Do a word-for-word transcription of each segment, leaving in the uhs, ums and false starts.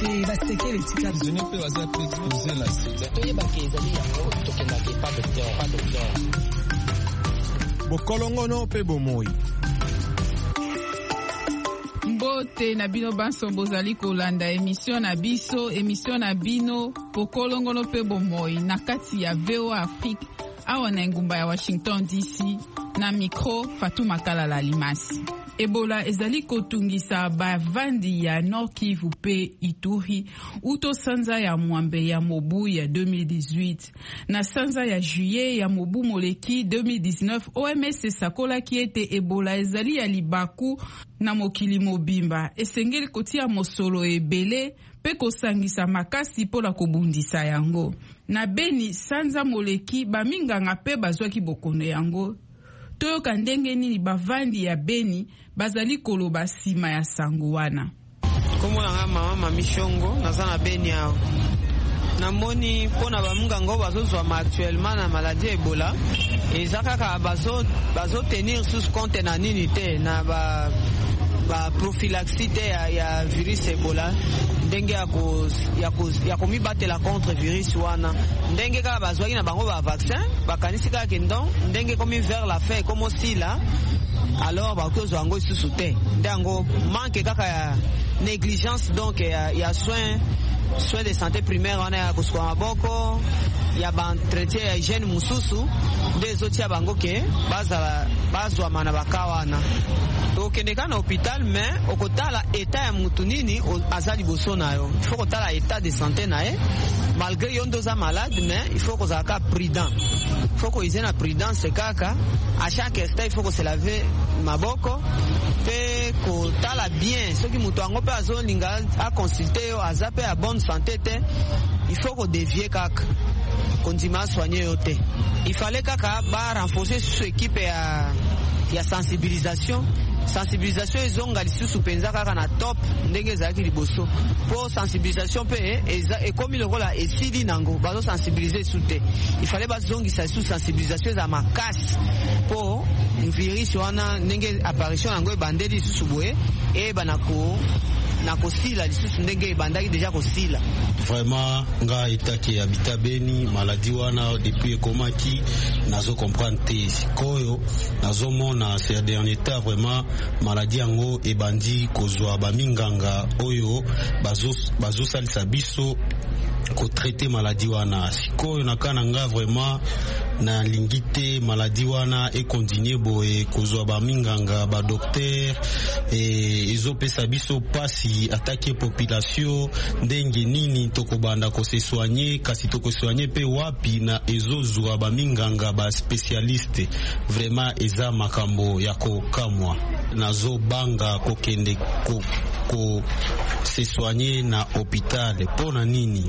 te baseke letika prisonnier pe baza pe poser la sida toyebaki ezali yango tokendaki pa docteur pa docteur bokolongono pe bomoi. Mbote na bino banso bozali kolanda emission na biso emission na bino bokolongono pe bomoi na kati ya V O A Afrique awa na ngumba ya Washington D C na micro Fatou Makala Alimasi. Ebola ezali kotungisa bavandi ya Nord Kivu pe Ituri uto sanza ya mwambe ya mobu ya deux mille dix-huit na sanza ya juillet ya mobu moleki deux mille dix-neuf. O M S sakola ki ete Ebola ezali ya libaku na mokili mobimba esengeli kotia mosolo ebele pe kosangisa makasi pola kobundisa yango. Na Beni sanza moleki baminganga pe bazwaki bokono yango. Toyoka ndenge nini bavandi ya Beni bazali koloba sima ya sango wana. Komo na mama mama Shongo naza na Beni awo. Namoni pona bamungango bazozwa ma actuellement na maladie Ebola ezaka ka bazo bazo tenir sous compte na nini te na ba ba prophylaxie te ya, ya virus Ebola ndenge ya ko ya ko ya komibatela contre virus wana ndenge ka bazwaki na bango ba vaccin bakanisi ka kendo ndenge komi vers la fin comme aussi là alors bakozo yango isusu te ndango manque kaka ya négligence donc ya, ya soins soins de santé primaire wana ya kusukwa maboko ya ba entretien ya hygiène mususu ndezo tia bango ke bazala bazwa mana bakawana okendeka na hôpital mais okotala état ya mutu nini azali boso nayo il faut kotala état de santé naye malgré yo ndoza malade mais il faut kozalaka prudent il faut koize na prudence kaka à chaque instant il faut ko se laver maboko pe kotala bien soki mutu ango pe azolinga a consulter yo aza pe ya bonne santé te il faut ko dévier kaka kondima soigner yo te il fallait kaka ba renforcer sur équipe ya ya sensibilisation sensibilisation ezonga lisusu penza kaka na top ndenge ezalaki liboso po sensibilisation pe ekomi lokola esili nango bazo sensibiliser su te il fallait bazongisa su sensibilisation za makasi po virus wana ndenge apparition nango ebandeli lisusu boye eba nako na kosila lisusu ndenge ebandaki deja kosila. Vraiment nga etaki habita Beni maladie wana depuis ekomaki nazo comprendre te sikoyo nazo mona ces derniers temps vraiment maladie yango ebandi kozwa baminganga oyo bazo bazo salisa biso ko traiter maladie wana sikoyo nakana nga vraiment na lingite maladie wana e continuer boye kozwa baminganga ba docteur et ezopesa biso pasi attaquer population ndenge nini tokobanda ko se soigner kasi toko soigner pe wapi na ezozwa baminganga ba spécialiste vraiment eza makambo ya kokamwa nazo banga kokende ko ko se soigner na hôpital pona nini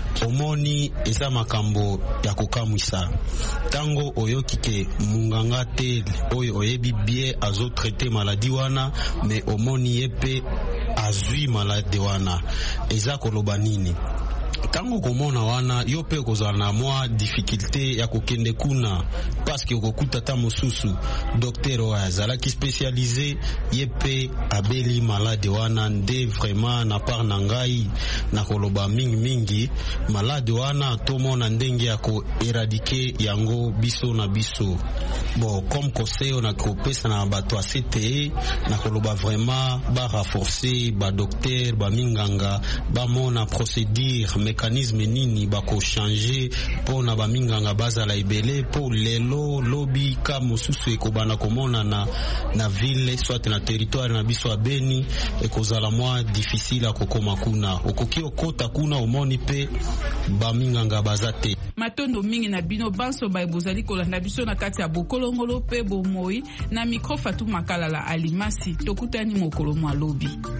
omoni eza makambo ya kokamwisa tango oyoki ke munganga te oyo oyebi bien azo traiter maladie wana mais omoni yepe azwi maladie wana eza koloba nini tango komona wana yo pe kozala na mwa difficulté ya kokende kuna parce que kokuta ta mosusu docteur wa azalaki spécialisé yepe abeli malade wana nde vraiment na part na ngai na koloba mingi mingi malade wana tomona ndenge ya ko éradiquer yango biso na biso bon comme conseil na kopesa na bato a C T E na koloba vraiment ba renforcer ba docteur ba minganga ba mona procédure mécanisme nini bako changer pona ba minganga bazala ibele po lelo lobi ka mosusu ekobana komona na na ville soit na territoire na biso Beni ekozala mwa difficile akokoma kuna okoki okota kuna omoni pe ba minganga bazate matondo mingi na bino banso ba ebozali kolanda biso na kati ya bokolongolo pe bomoi na micro Fatou Makala Alimasi tokutani mokolo mwa lobi.